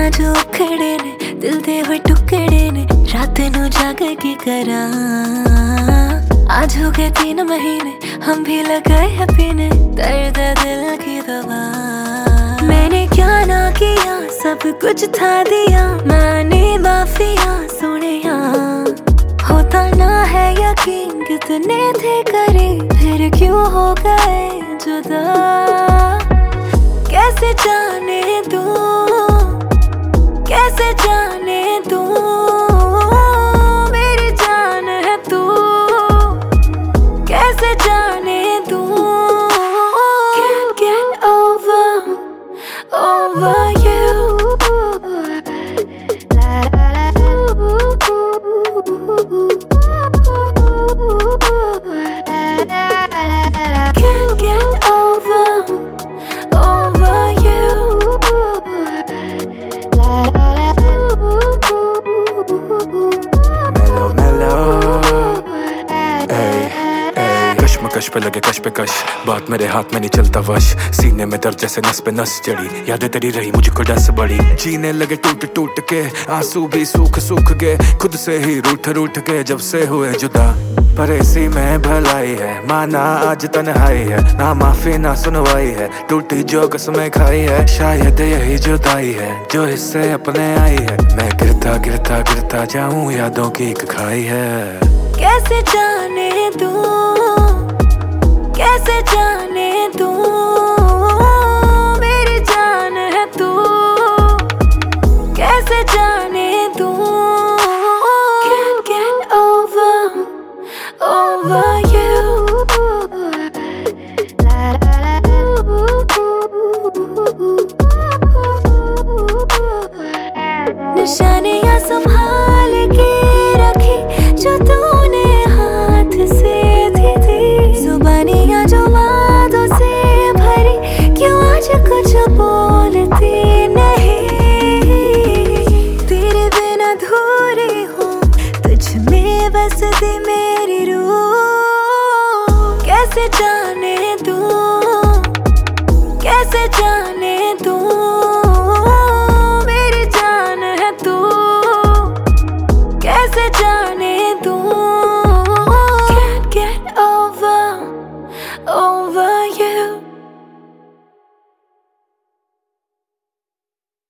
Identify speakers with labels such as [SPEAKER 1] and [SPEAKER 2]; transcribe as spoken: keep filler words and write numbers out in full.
[SPEAKER 1] जो खड़े ने दिल दे होए टुकड़े ने रात नू जाग के करा। आज हो गए तीन महीने हम भी लगाए हैं पीने दर्द दिल की दवा। मैंने क्या ना किया सब कुछ था दिया मैंने माफिया सुनिया। होता ना है यकीन कितने थे करीब फिर क्यों हो गए जुदा। कैसे जाने दूं कैसे जाने दूं मेरी जान है तू कैसे जाने दूं। Can't get over over you. Can't get over over you.
[SPEAKER 2] Mellow mellow hey hey कश्मकश पे लगे कश पे कश बात मेरे हाथ में नहीं चलता वश। सीने में दर्द जैसे नस पे नस चढ़ी यादें तेरी रही मुझको डस बड़ी। जीने लगे टूट टूट के आंसू भी सूख सूख गए खुद से ही रूठ रूठ के जब से हुए जुदा। पर इसी में भलाई है माना आज तन्हाई है ना माफी ना सुनवाई है टूटी जो कसमें खाई है। शायद यही जुदाई है जो इससे अपने आई है। मैं गिरता गिरता गिरता जाऊं यादों की एक खाई है।
[SPEAKER 1] कैसे जाने दूं कैसे जाने दूं मेरी जान है तू कैसे जाने दूं।